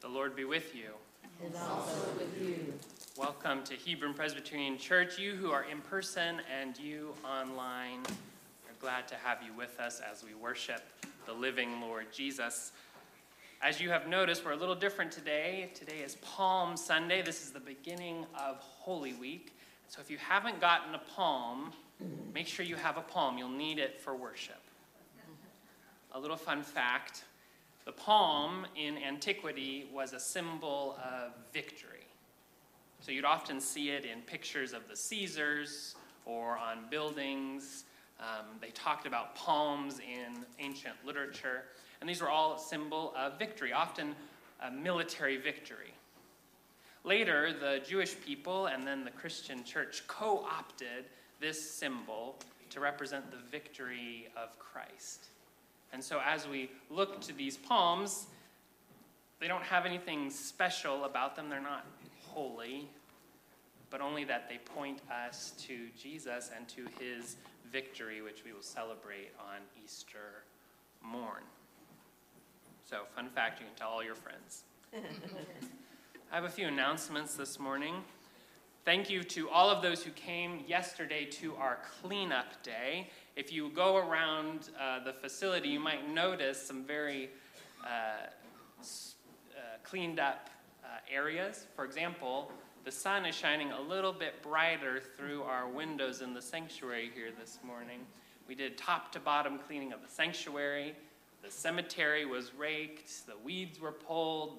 The Lord be with you. And also with you. Welcome to Hebron Presbyterian Church, you who are in person and you online. We're glad to have you with us as we worship the living Lord Jesus. As you have noticed, we're a little different today. Today is Palm Sunday. This is the beginning of Holy Week. So if you haven't gotten a palm, make sure you have a palm. You'll need it for worship. A little fun fact. The palm in antiquity was a symbol of victory. So you'd often see it in pictures of the Caesars or on buildings. They talked about palms in ancient literature. And these were all a symbol of victory, often a military victory. Later, the Jewish people and then the Christian church co-opted this symbol to represent the victory of Christ. And so as we look to these palms, they don't have anything special about them. They're not holy, but only that they point us to Jesus and to his victory, which we will celebrate on Easter morn. So, fun fact, you can tell all your friends. I have a few announcements this morning. Thank you to all of those who came yesterday to our cleanup day. If you go around the facility, you might notice some very cleaned up areas. For example, the sun is shining a little bit brighter through our windows in the sanctuary here this morning. We did top to bottom cleaning of the sanctuary. The cemetery was raked. The weeds were pulled.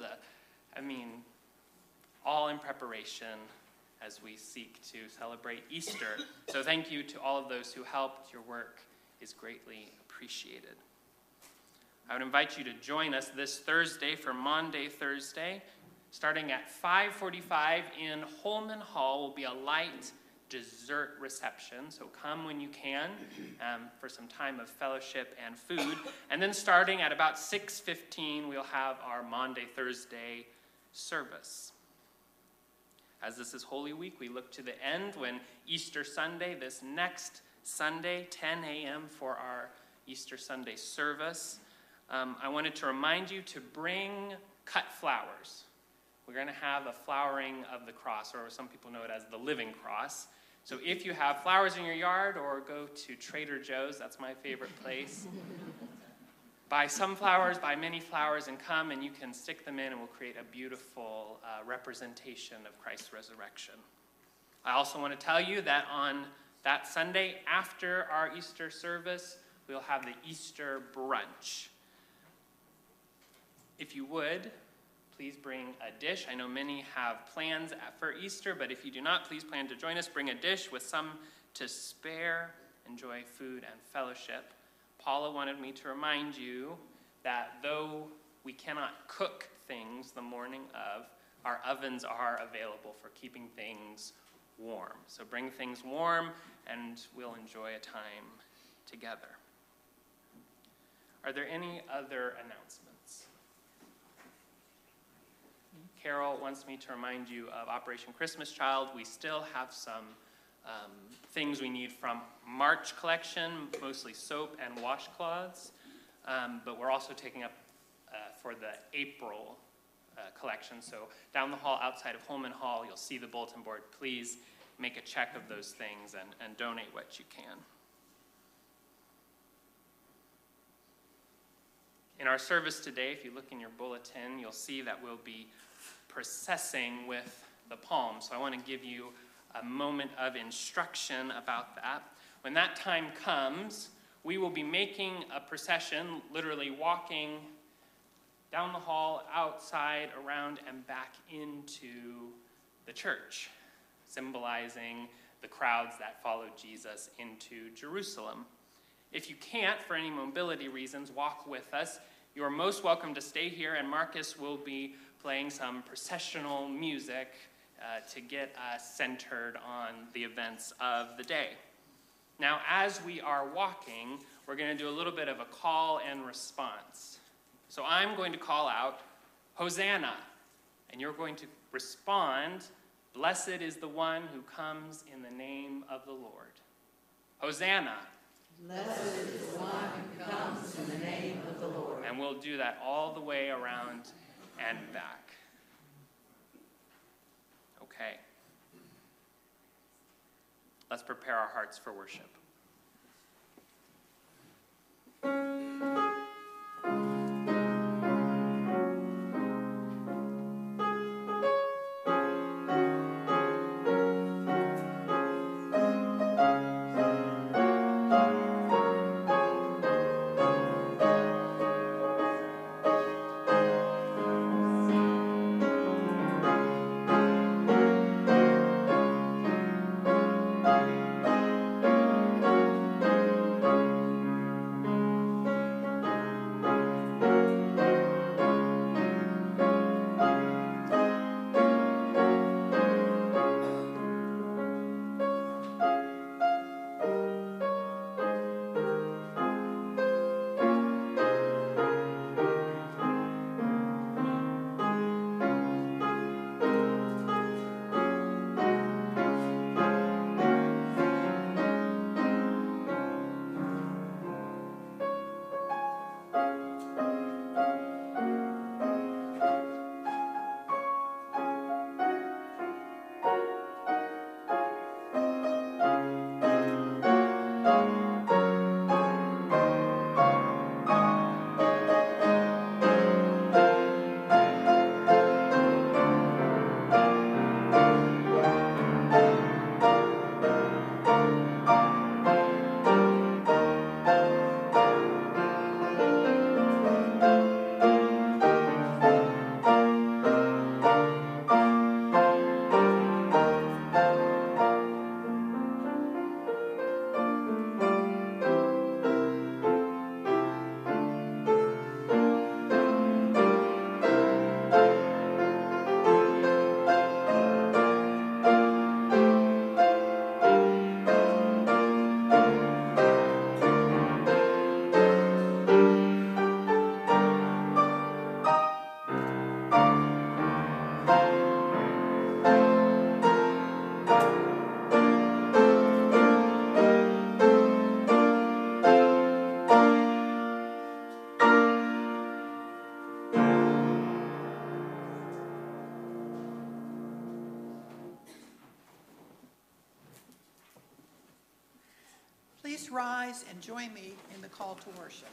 All in preparation as we seek to celebrate Easter. So thank you to all of those who helped. Your work is greatly appreciated. I would invite you to join us this Thursday for Maundy Thursday. Starting at 5:45 in Holman Hall will be a light dessert reception. So come when you can for some time of fellowship and food. And then starting at about 6:15, we'll have our Maundy Thursday service. As this is Holy Week, we look to the end when Easter Sunday, this next Sunday, 10 a.m. for our Easter Sunday service. I wanted to remind you to bring cut flowers. We're going to have a flowering of the cross, or some people know it as the living cross. So if you have flowers in your yard, or go to Trader Joe's, that's my favorite place. Buy some flowers, buy many flowers, and come, and you can stick them in, and we'll create a beautiful representation of Christ's resurrection. I also want to tell you that on that Sunday, after our Easter service, we'll have the Easter brunch. If you would, please bring a dish. I know many have plans for Easter, but if you do not, please plan to join us. Bring a dish with some to spare. Enjoy food and fellowship. Paula wanted me to remind you that though we cannot cook things the morning of, our ovens are available for keeping things warm. So bring things warm, and we'll enjoy a time together. Are there any other announcements? Carol wants me to remind you of Operation Christmas Child. We still have some things we need from March collection, mostly soap and washcloths, but we're also taking up for the April collection. So down the hall outside of Holman Hall, you'll see the bulletin board. Please make a check of those things and donate what you can. In our service today, if you look in your bulletin, you'll see that we'll be processing with the palm. So I want to give you a moment of instruction about that. When that time comes, we will be making a procession, literally walking down the hall, outside, around, and back into the church, symbolizing the crowds that followed Jesus into Jerusalem. If you can't, for any mobility reasons, walk with us, you are most welcome to stay here, and Marcus will be playing some processional music to get us centered on the events of the day. Now, as we are walking, we're going to do a little bit of a call and response. So I'm going to call out, Hosanna, and you're going to respond, blessed is the one who comes in the name of the Lord. Hosanna. Blessed is the one who comes in the name of the Lord. And we'll do that all the way around and back. Okay. Let's prepare our hearts for worship. Please rise and join me in the call to worship.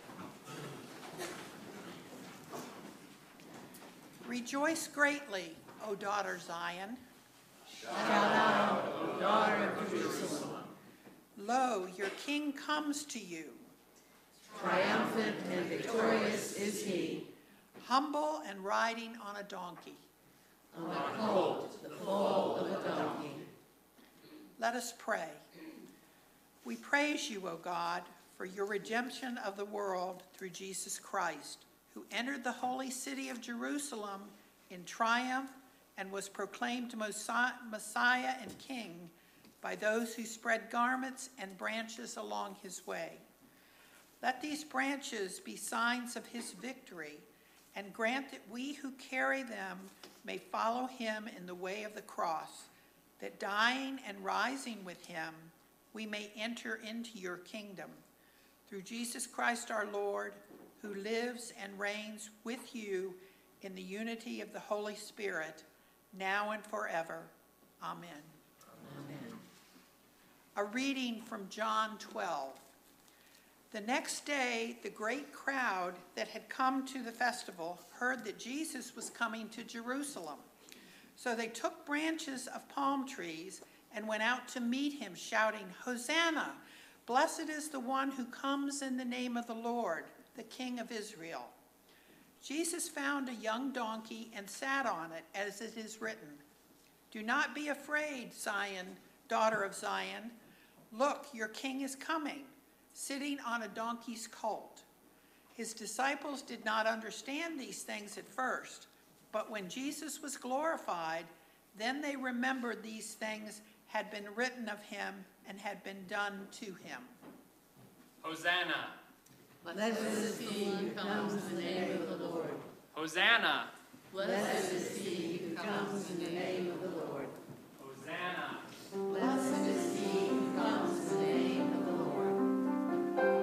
Rejoice greatly, O daughter Zion. Shout out, O daughter of Jerusalem. Lo, your king comes to you. Triumphant and victorious is he. Humble and riding on a donkey. On a colt, the foal of a donkey. Let us pray. We praise you, O God, for your redemption of the world through Jesus Christ, who entered the holy city of Jerusalem in triumph and was proclaimed Messiah and King by those who spread garments and branches along his way. Let these branches be signs of his victory, and grant that we who carry them may follow him in the way of the cross, that dying and rising with him, we may enter into your kingdom. Through Jesus Christ our Lord, who lives and reigns with you in the unity of the Holy Spirit, now and forever. Amen. Amen. A reading from John 12. The next day, the great crowd that had come to the festival heard that Jesus was coming to Jerusalem. So they took branches of palm trees and went out to meet him, shouting, Hosanna! Blessed is the one who comes in the name of the Lord, the King of Israel. Jesus found a young donkey and sat on it, as it is written, Do not be afraid, Zion, daughter of Zion. Look, your king is coming, sitting on a donkey's colt. His disciples did not understand these things at first, but when Jesus was glorified, then they remembered these things had been written of him and had been done to him. Hosanna! Blessed is he who comes in the name of the Lord. Hosanna! Blessed is he who comes in the name of the Lord. Hosanna! Blessed is he who comes in the name of the Lord.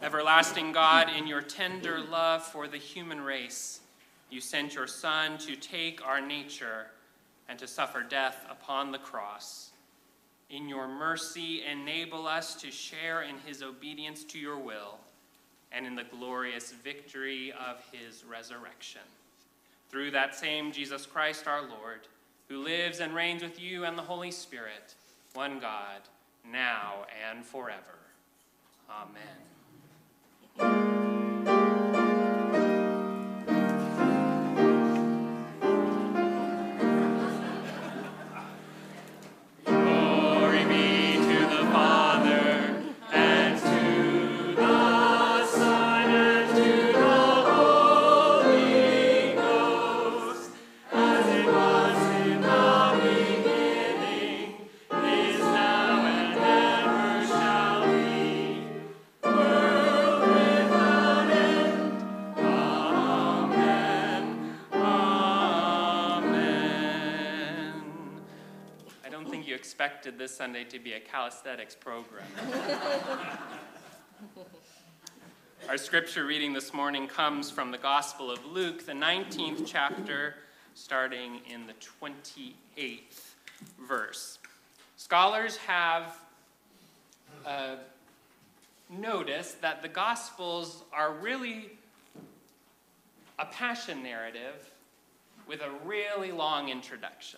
Everlasting God, in your tender love for the human race, you sent your Son to take our nature and to suffer death upon the cross. In your mercy, enable us to share in his obedience to your will and in the glorious victory of his resurrection. Through that same Jesus Christ our Lord, who lives and reigns with you and the Holy Spirit, one God, now and forever. Amen. Expected this Sunday to be a calisthenics program. Our scripture reading this morning comes from the Gospel of Luke, the 19th chapter, starting in the 28th verse. Scholars have noticed that the Gospels are really a passion narrative with a really long introduction.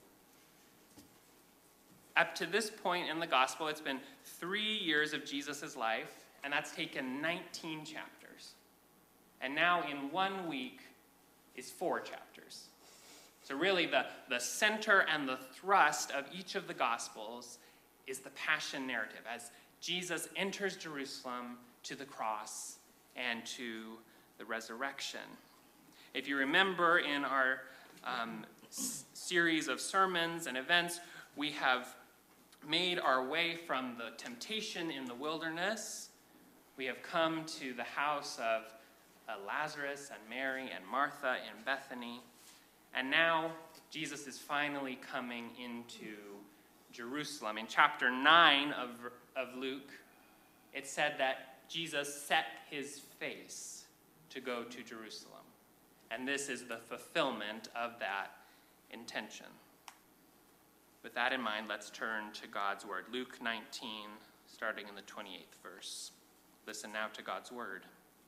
Up to this point in the gospel, it's been 3 years of Jesus' life, and that's taken 19 chapters. And now in 1 week is 4 chapters. So really the center and the thrust of each of the gospels is the passion narrative, as Jesus enters Jerusalem to the cross and to the resurrection. If you remember in our series of sermons and events, we have made our way from the temptation in the wilderness. We have come to the house of Lazarus and Mary and Martha in Bethany. And now Jesus is finally coming into Jerusalem. In chapter 9 of Luke, it said that Jesus set his face to go to Jerusalem. And this is the fulfillment of that intention. With that in mind, let's turn to God's word. Luke 19, starting in the 28th verse. Listen now to God's word.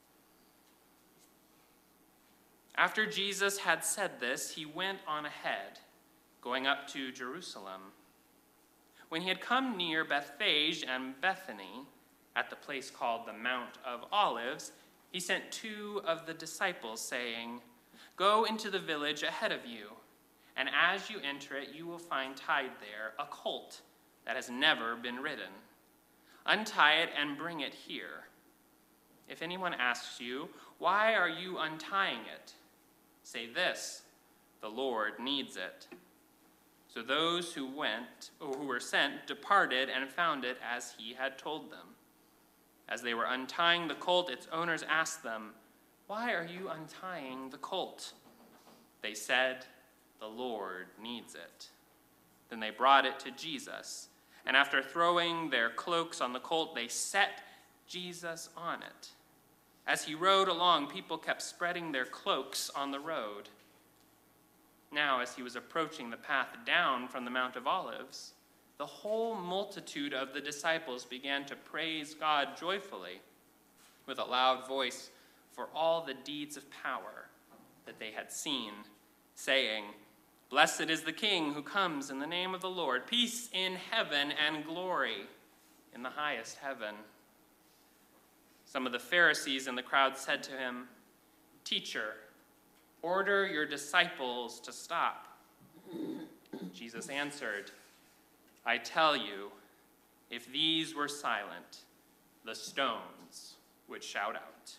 After Jesus had said this, he went on ahead, going up to Jerusalem. When he had come near Bethphage and Bethany, at the place called the Mount of Olives, he sent 2 of the disciples, saying, "Go into the village ahead of you, and as you enter it, you will find tied there a colt that has never been ridden. Untie it and bring it here. If anyone asks you, 'Why are you untying it?' say this, 'The Lord needs it.'" So those who were sent departed and found it as he had told them. As they were untying the colt, its owners asked them, "Why are you untying the colt?" They said, "The Lord needs it." Then they brought it to Jesus, and after throwing their cloaks on the colt, they set Jesus on it. As he rode along, people kept spreading their cloaks on the road. Now, as he was approaching the path down from the Mount of Olives, the whole multitude of the disciples began to praise God joyfully with a loud voice for all the deeds of power that they had seen, saying, "Blessed is the King who comes in the name of the Lord. Peace in heaven and glory in the highest heaven." Some of the Pharisees in the crowd said to him, "Teacher, order your disciples to stop." Jesus answered, "I tell you, if these were silent, the stones would shout out."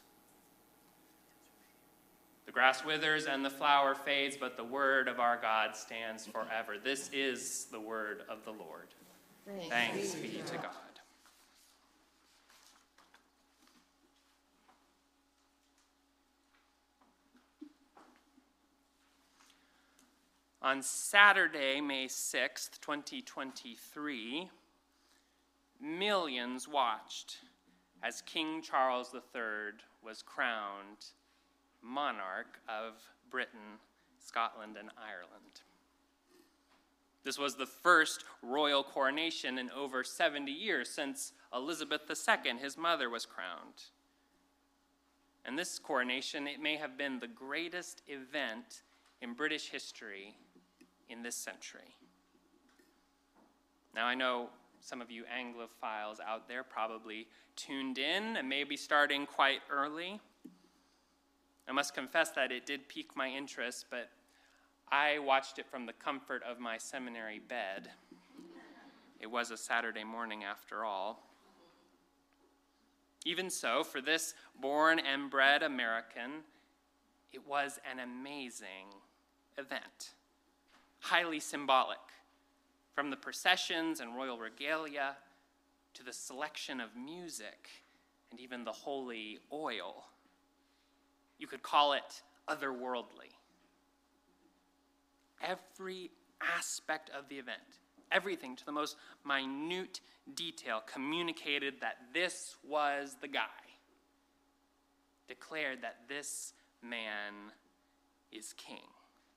The grass withers and the flower fades, but the word of our God stands forever. This is the word of the Lord. Thanks be to God. On Saturday, May 6th, 2023, millions watched as King Charles III was crowned monarch of Britain, Scotland, and Ireland. This was the first royal coronation in over 70 years since Elizabeth II, his mother, was crowned. And this coronation, it may have been the greatest event in British history in this century. Now, I know some of you Anglophiles out there probably tuned in and maybe starting quite early. I must confess that it did pique my interest, but I watched it from the comfort of my seminary bed. It was a Saturday morning after all. Even so, for this born and bred American, it was an amazing event, highly symbolic, from the processions and royal regalia to the selection of music and even the holy oil. You could call it otherworldly. Every aspect of the event, everything to the most minute detail, communicated that this was the guy, declared that this man is king.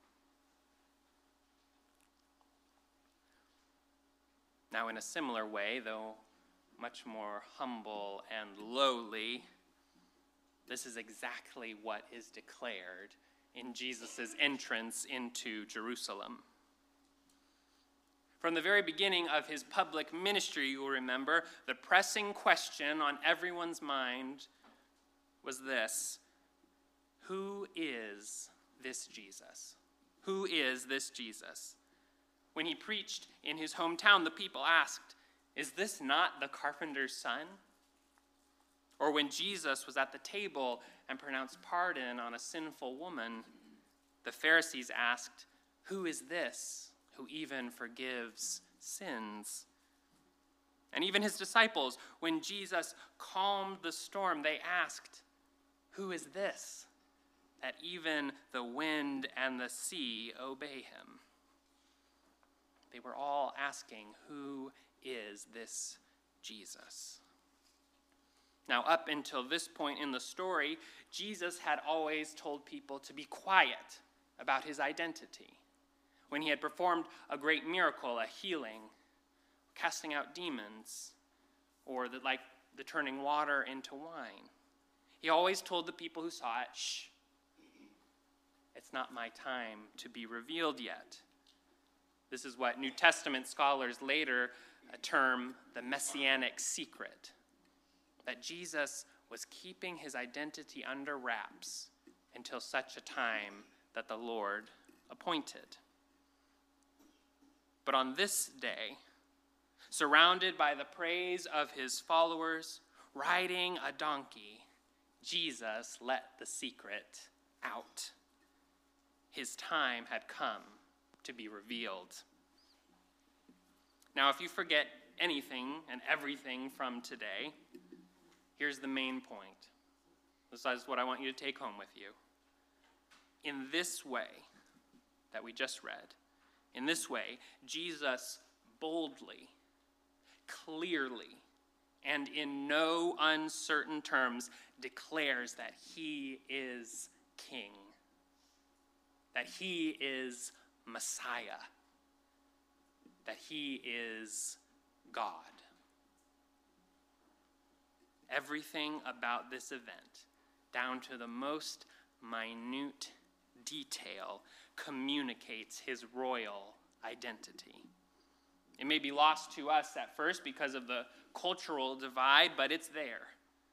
Now, in a similar way, though much more humble and lowly, this is exactly what is declared in Jesus' entrance into Jerusalem. From the very beginning of his public ministry, you will remember, the pressing question on everyone's mind was this: who is this Jesus? Who is this Jesus? When he preached in his hometown, the people asked, "Is this not the carpenter's son?" Or when Jesus was at the table and pronounced pardon on a sinful woman, the Pharisees asked, "Who is this who even forgives sins?" And even his disciples, when Jesus calmed the storm, they asked, "Who is this that even the wind and the sea obey him?" They were all asking, who is this Jesus? Now, up until this point in the story, Jesus had always told people to be quiet about his identity. When he had performed a great miracle, a healing, casting out demons, or like the turning water into wine, he always told the people who saw it, "Shh, it's not my time to be revealed yet." This is what New Testament scholars later term the messianic secret, that Jesus was keeping his identity under wraps until such a time that the Lord appointed. But on this day, surrounded by the praise of his followers, riding a donkey, Jesus let the secret out. His time had come to be revealed. Now, if you forget anything and everything from today, here's the main point. This is what I want you to take home with you. In this way that we just read, in this way, Jesus boldly, clearly, and in no uncertain terms declares that he is king, that he is Messiah, that he is God. Everything about this event, down to the most minute detail, communicates his royal identity. It may be lost to us at first because of the cultural divide, but it's there.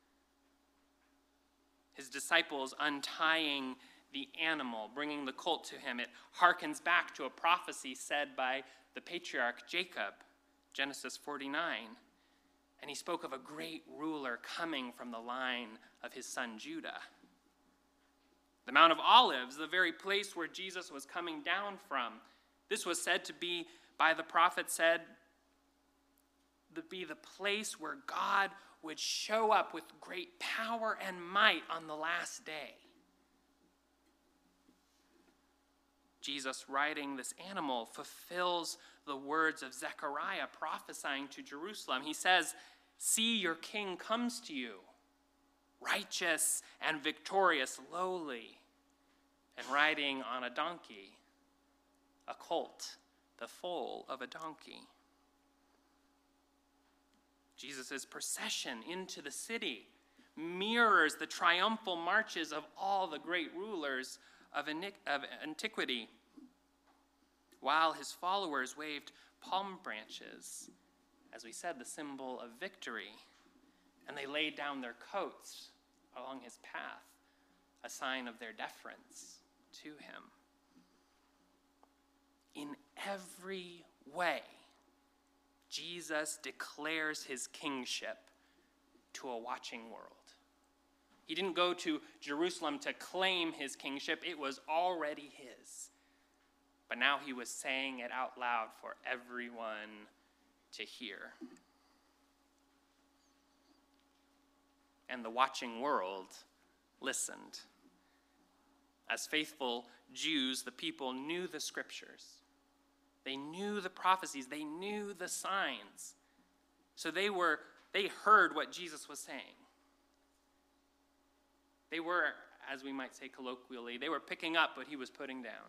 His disciples untying the animal, bringing the colt to him, it harkens back to a prophecy said by the patriarch Jacob, Genesis 49. And he spoke of a great ruler coming from the line of his son Judah. The Mount of Olives, the very place where Jesus was coming down from, this was said to be, by the prophet said, to be the place where God would show up with great power and might on the last day. Jesus riding this animal fulfills the words of Zechariah prophesying to Jerusalem. He says, See, your king comes to you, righteous and victorious, lowly, and riding on a donkey, a colt, the foal of a donkey. Jesus' procession into the city mirrors the triumphal marches of all the great rulers of antiquity, while his followers waved palm branches, as we said, the symbol of victory, and they laid down their coats along his path, a sign of their deference to him. In every way, Jesus declares his kingship to a watching world. He didn't go to Jerusalem to claim his kingship. It was already his. But now he was saying it out loud for everyone to hear. And the watching world listened. As faithful Jews, the people knew the scriptures. They knew the prophecies. They knew the signs. So they heard what Jesus was saying. They were, as we might say colloquially, they were picking up what he was putting down.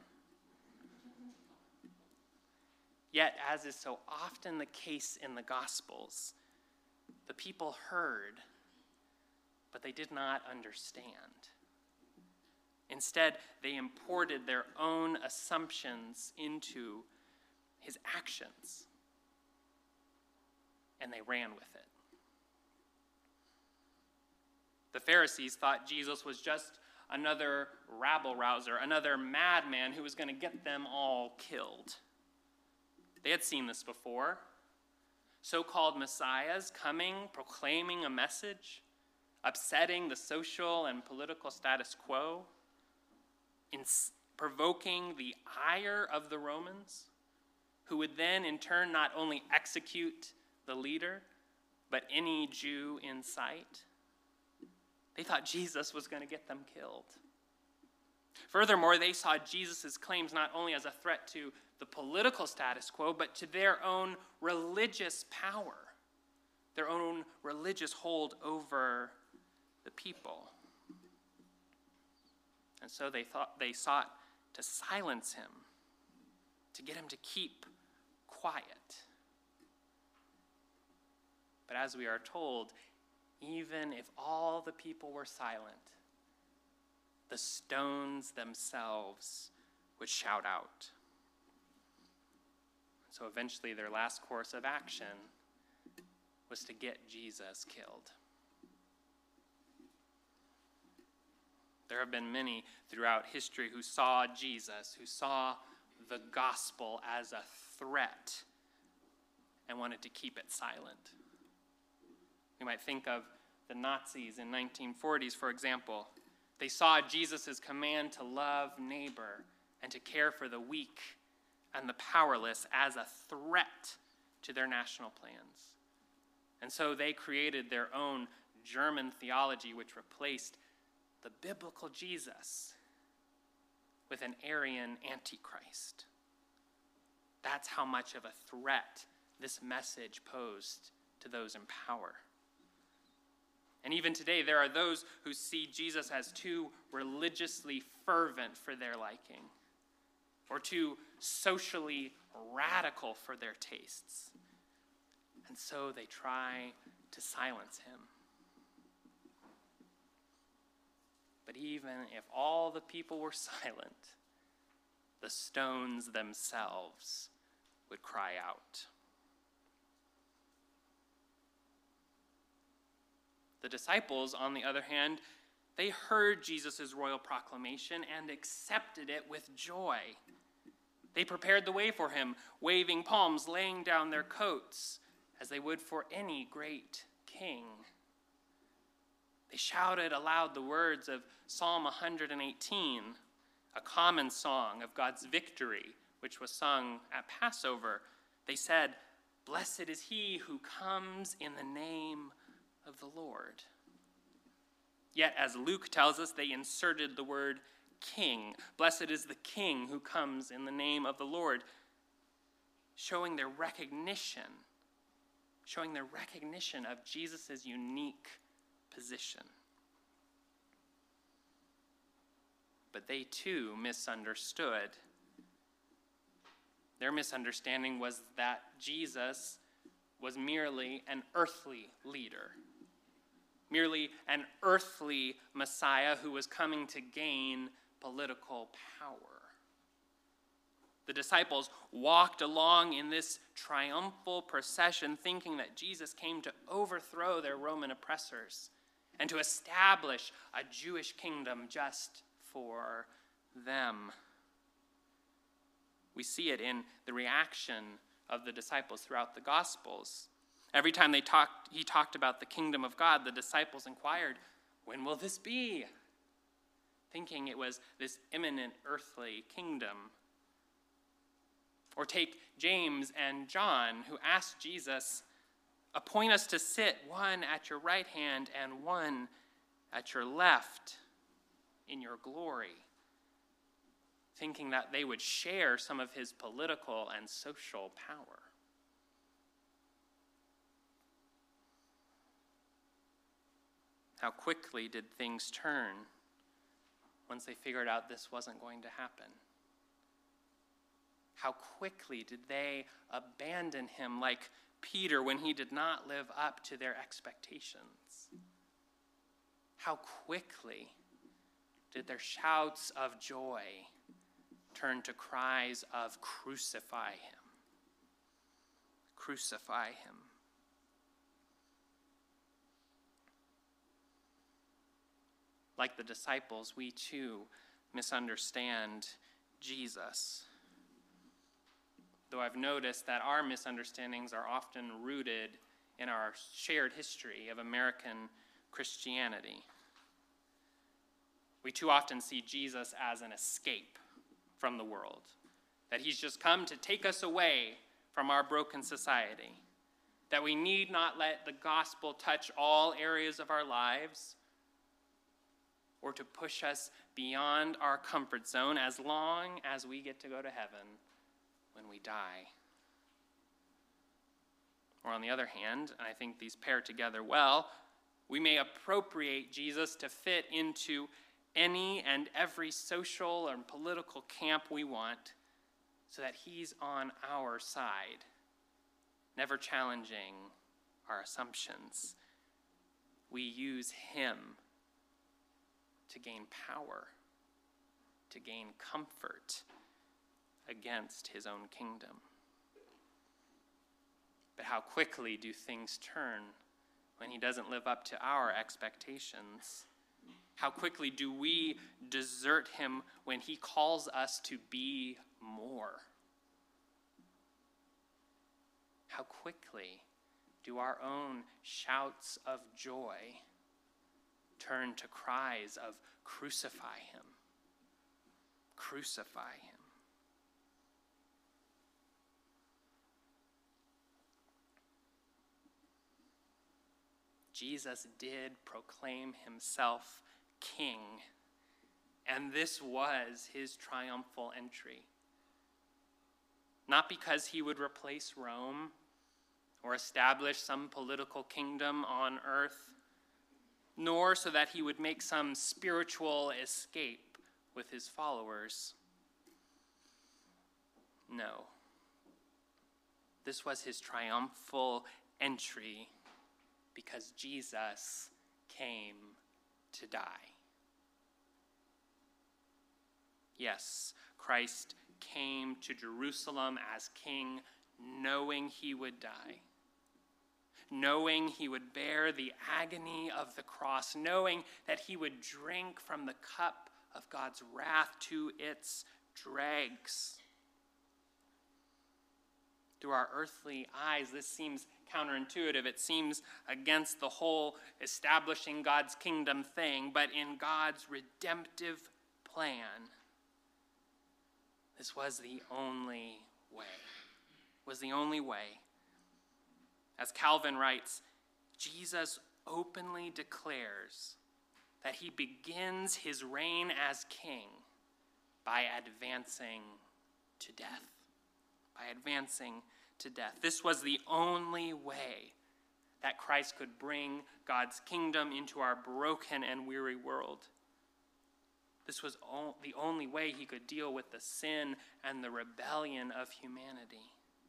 Yet, as is so often the case in the Gospels, the people heard, but they did not understand. Instead, they imported their own assumptions into his actions, and they ran with it. The Pharisees thought Jesus was just another rabble-rouser, another madman who was going to get them all killed. They had seen this before. So-called messiahs coming, proclaiming a message, upsetting the social and political status quo, provoking the ire of the Romans, who would then in turn not only execute the leader, but any Jew in sight. They thought Jesus was going to get them killed. Furthermore, they saw Jesus' claims not only as a threat to the political status quo, but to their own religious power, their own religious hold over the people. And so they sought to silence him, to get him to keep quiet. But as we are told, even if all the people were silent, the stones themselves would shout out. So eventually their last course of action was to get Jesus killed. There have been many throughout history who saw Jesus, who saw the gospel as a threat and wanted to keep it silent. We might think of the Nazis in 1940s, for example. They saw Jesus' command to love neighbor and to care for the weak and the powerless as a threat to their national plans. And so they created their own German theology, which replaced the biblical Jesus with an Aryan Antichrist. That's how much of a threat this message posed to those in power. And even today, there are those who see Jesus as too religiously fervent for their liking, or too socially radical for their tastes. And so they try to silence him. But even if all the people were silent, the stones themselves would cry out. The disciples, on the other hand, they heard Jesus' royal proclamation and accepted it with joy. They prepared the way for him, waving palms, laying down their coats, as they would for any great king. They shouted aloud the words of Psalm 118, a common song of God's victory, which was sung at Passover. They said, "Blessed is he who comes in the name of the Lord." Yet, as Luke tells us, they inserted the word king. Blessed is the king who comes in the name of the Lord, showing their recognition showing their recognition of Jesus' unique position. But they too misunderstood. Their misunderstanding was that Jesus was merely an earthly leader, merely an earthly Messiah who was coming to gain political power. The disciples walked along in this triumphal procession thinking that Jesus came to overthrow their Roman oppressors and to establish a Jewish kingdom just for them. We see it in the reaction of the disciples throughout the Gospels. Every time he talked about the kingdom of God, the disciples inquired, "When will this be?" Thinking it was this imminent earthly kingdom. Or take James and John, who asked Jesus, "Appoint us to sit, one at your right hand and one at your left in your glory," thinking that they would share some of his political and social power. How quickly did things turn once they figured out this wasn't going to happen? How quickly did they abandon him like Peter when he did not live up to their expectations? How quickly did their shouts of joy turn to cries of "Crucify him! Crucify him!" Like the disciples, we too misunderstand Jesus. Though I've noticed that our misunderstandings are often rooted in our shared history of American Christianity. We too often see Jesus as an escape from the world, that he's just come to take us away from our broken society, that we need not let the gospel touch all areas of our lives or to push us beyond our comfort zone as long as we get to go to heaven when we die. Or on the other hand, and I think these pair together well, we may appropriate Jesus to fit into any and every social and political camp we want so that he's on our side, never challenging our assumptions. We use him to gain power, to gain comfort against his own kingdom. But how quickly do things turn when he doesn't live up to our expectations? How quickly do we desert him when he calls us to be more? How quickly do our own shouts of joy turn to cries of "Crucify him! Crucify him!" Jesus did proclaim himself king, and this was his triumphal entry. Not because he would replace Rome or establish some political kingdom on earth, nor so that he would make some spiritual escape with his followers. No. This was his triumphal entry because Jesus came to die. Yes, Christ came to Jerusalem as king, knowing he would die, knowing he would bear the agony of the cross, knowing that he would drink from the cup of God's wrath to its dregs. Through our earthly eyes, this seems counterintuitive. It seems against the whole establishing God's kingdom thing, but in God's redemptive plan, this was the only way. Was the only way. As Calvin writes, Jesus openly declares that he begins his reign as king by advancing to death. By advancing to death. This was the only way that Christ could bring God's kingdom into our broken and weary world. This was the only way he could deal with the sin and the rebellion of humanity.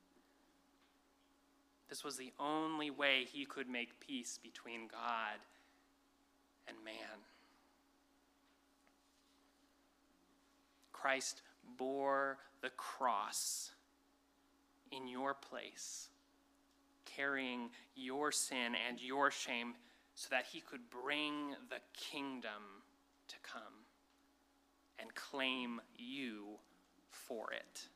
This was the only way he could make peace between God and man. Christ bore the cross in your place, carrying your sin and your shame so that he could bring the kingdom to come and claim you for it.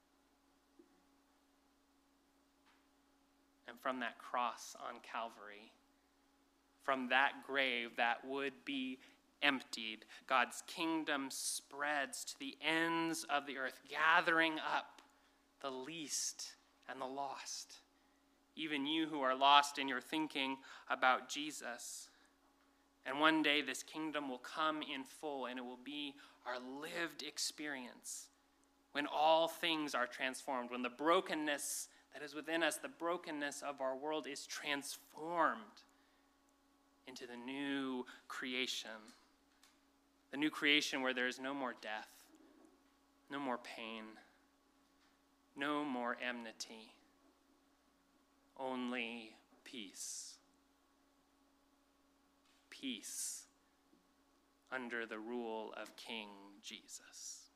And from that cross on Calvary, from that grave that would be emptied, God's kingdom spreads to the ends of the earth, gathering up the least and the lost. Even you who are lost in your thinking about Jesus. And one day this kingdom will come in full, and it will be our lived experience when all things are transformed, when the brokenness that is within us, the brokenness of our world, is transformed into the new creation. The new creation where there is no more death, no more pain, no more enmity, only peace. Peace under the rule of King Jesus.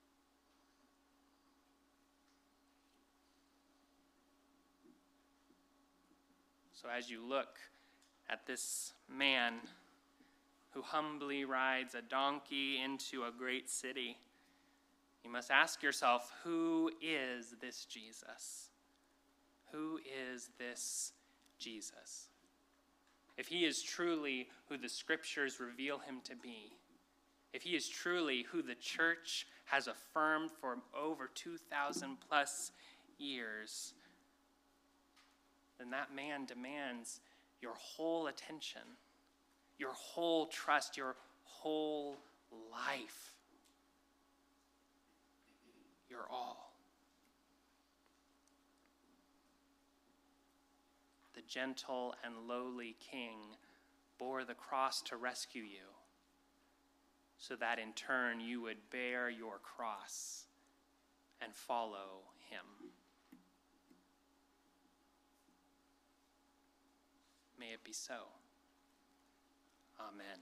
So as you look at this man who humbly rides a donkey into a great city, you must ask yourself, who is this Jesus? Who is this Jesus? If he is truly who the scriptures reveal him to be, if he is truly who the church has affirmed for over 2,000 plus years, then that man demands your whole attention, your whole trust, your whole life, your all. The gentle and lowly King bore the cross to rescue you, so that in turn you would bear your cross and follow him. May it be so. Amen.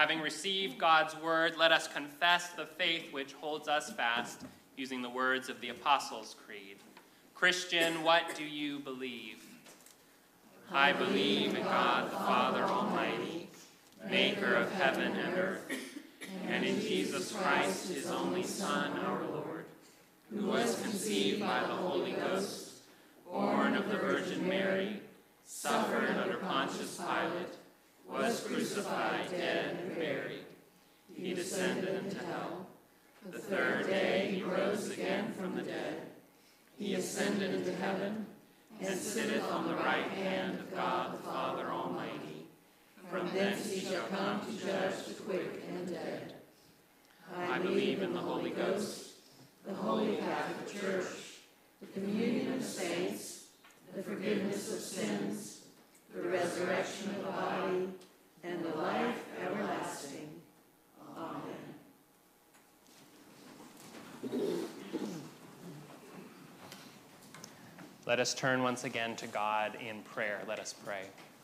Having received God's word, let us confess the faith which holds us fast, using the words of the Apostles' Creed. Christian, what do you believe? I believe in God the Father Almighty, maker of heaven and earth, and in Jesus Christ, his only Son, our Lord, who was conceived by the Holy Ghost, born of the Virgin Mary, suffered under Pontius Pilate, was crucified, dead, and buried. He descended into hell. The third day he rose again from the dead. He ascended into heaven, and sitteth on the right hand of God the Father Almighty. From thence he shall come to judge the quick and the dead. I believe in the Holy Ghost, the Holy Catholic Church, the communion of saints, the forgiveness of sins, the resurrection of the body, and the life everlasting. Amen. Let us turn once again to God in prayer. Let us pray.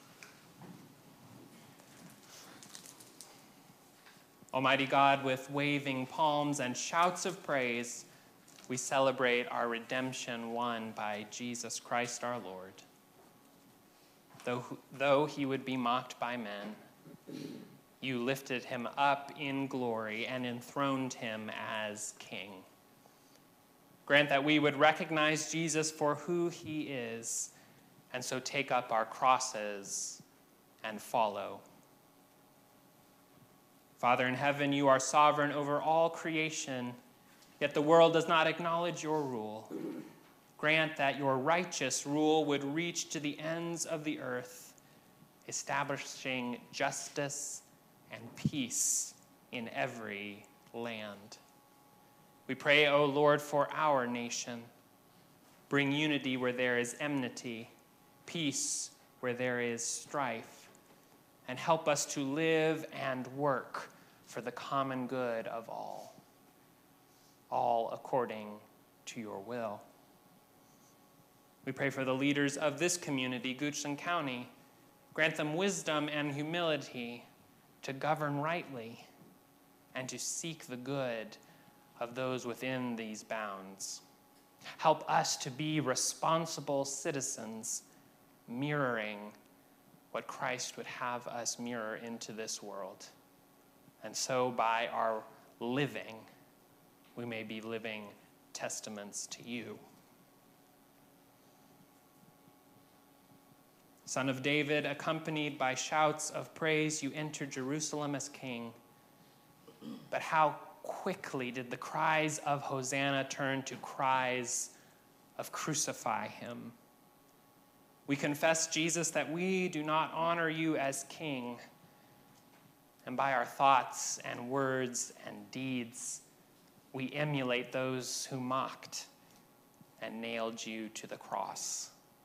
Almighty God, with waving palms and shouts of praise, we celebrate our redemption won by Jesus Christ our Lord. Though he would be mocked by men, you lifted him up in glory and enthroned him as King. Grant that we would recognize Jesus for who he is, and so take up our crosses and follow. Father in heaven, you are sovereign over all creation, yet the world does not acknowledge your rule. Grant that your righteous rule would reach to the ends of the earth, establishing justice and peace in every land. We pray, O Lord, for our nation. Bring unity where there is enmity, peace where there is strife, and help us to live and work for the common good of all according to your will. We pray for the leaders of this community, Goochland County. Grant them wisdom and humility to govern rightly and to seek the good of those within these bounds. Help us to be responsible citizens, mirroring what Christ would have us mirror into this world. And so by our living, we may be living testaments to you. Son of David, accompanied by shouts of praise, you entered Jerusalem as king. But how quickly did the cries of Hosanna turn to cries of crucify him? We confess, Jesus, that we do not honor you as king, and by our thoughts and words and deeds, we emulate those who mocked and nailed you to the cross.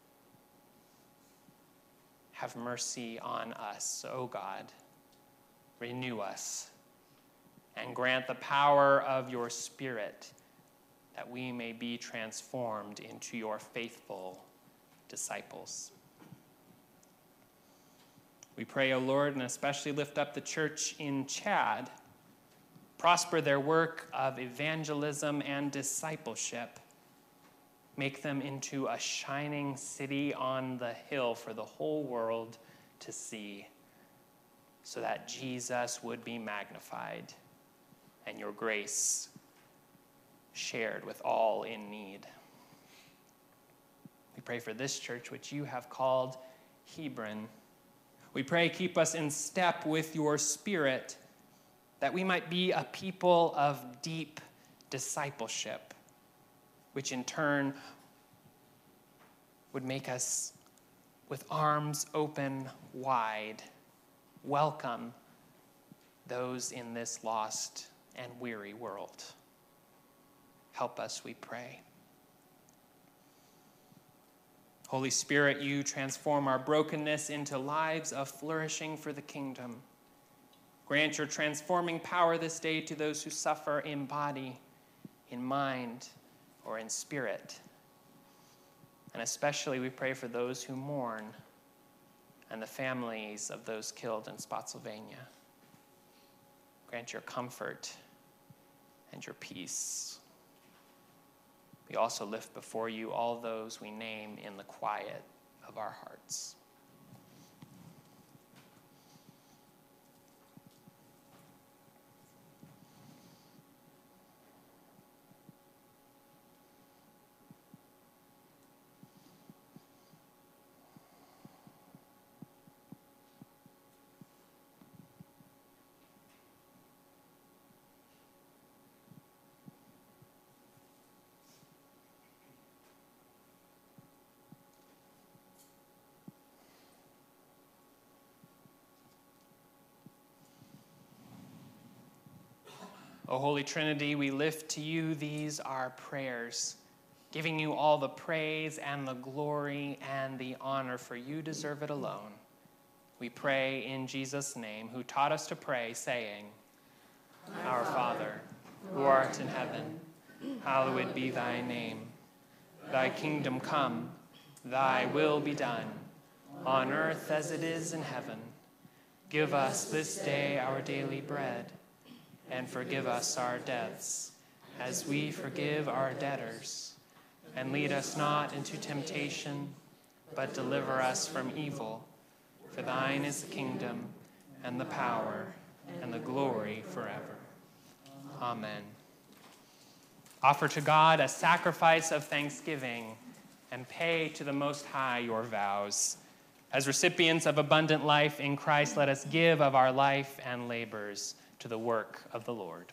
Have mercy on us, O God. Renew us and grant the power of your Spirit that we may be transformed into your faithful disciples. We pray, O Lord, and especially lift up the church in Chad. Prosper their work of evangelism and discipleship. Make them into a shining city on the hill for the whole world to see, so that Jesus would be magnified and your grace shared with all in need. We pray for this church, which you have called Hebron. We pray, keep us in step with your Spirit, that we might be a people of deep discipleship, which in turn would make us, with arms open wide, welcome those in this lost and weary world. Help us, we pray. Holy Spirit, you transform our brokenness into lives of flourishing for the kingdom. Grant your transforming power this day to those who suffer in body, in mind, or in spirit. And especially we pray for those who mourn and the families of those killed in Spotsylvania. Grant your comfort and your peace. We also lift before you all those we name in the quiet of our hearts. O Holy Trinity, we lift to you these our prayers, giving you all the praise and the glory and the honor, for you deserve it alone. We pray in Jesus' name, who taught us to pray, saying, Our Father, who art in heaven, hallowed be thy name. Thy kingdom come, thy will be done, on earth as it is in heaven. Give us this day our daily bread, and forgive us our debts, as we forgive our debtors. And lead us not into temptation, but deliver us from evil. For thine is the kingdom, and the power, and the glory forever. Amen. Offer to God a sacrifice of thanksgiving, and pay to the Most High your vows. As recipients of abundant life in Christ, let us give of our life and labors to the work of the Lord.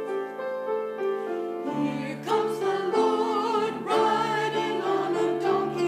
Here comes the Lord riding on a donkey.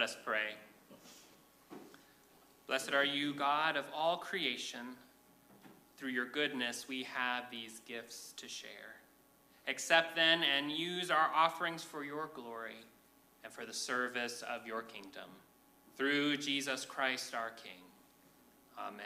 us pray. Blessed are you, God of all creation. Through your goodness, we have these gifts to share. Accept then and use our offerings for your glory and for the service of your kingdom. Through Jesus Christ our King. Amen.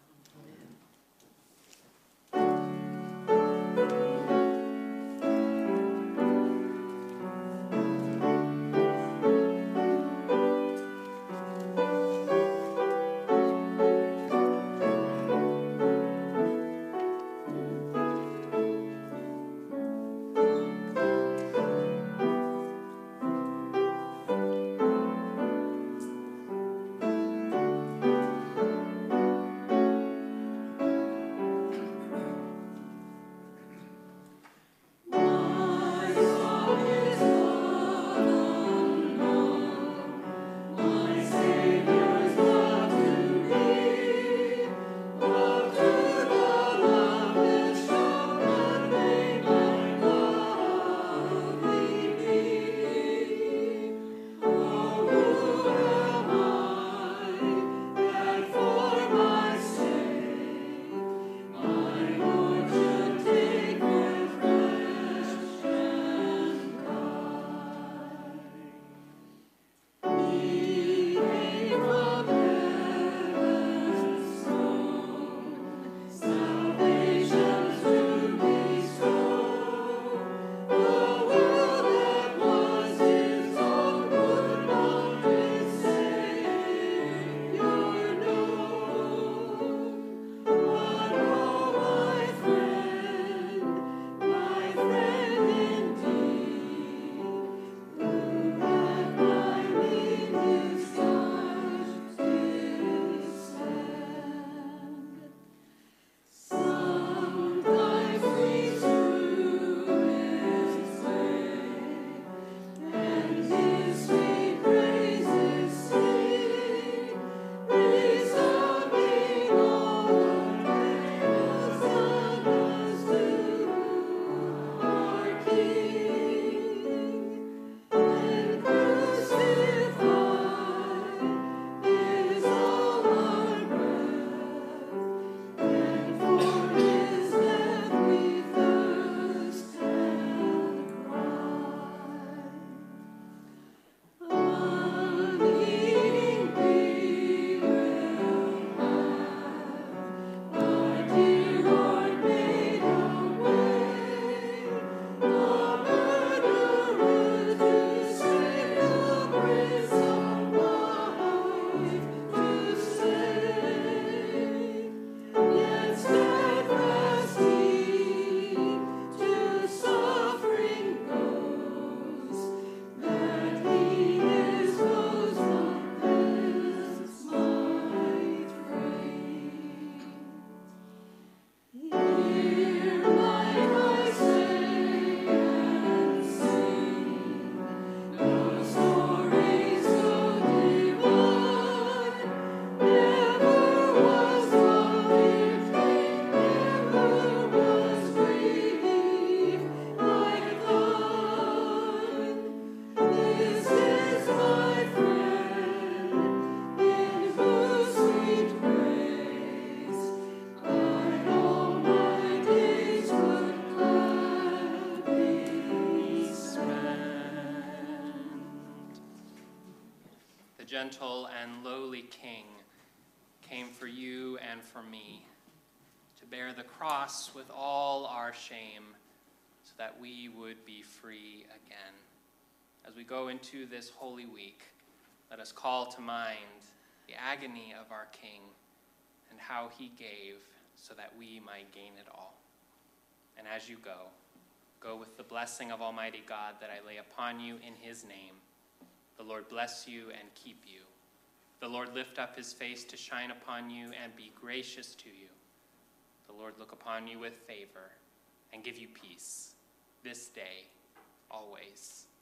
Gentle and lowly King came for you and for me to bear the cross with all our shame so that we would be free again. As we go into this Holy Week, let us call to mind the agony of our King and how he gave so that we might gain it all. And as you go, go with the blessing of Almighty God that I lay upon you in his name. The Lord bless you and keep you. The Lord lift up his face to shine upon you and be gracious to you. The Lord look upon you with favor and give you peace this day, always.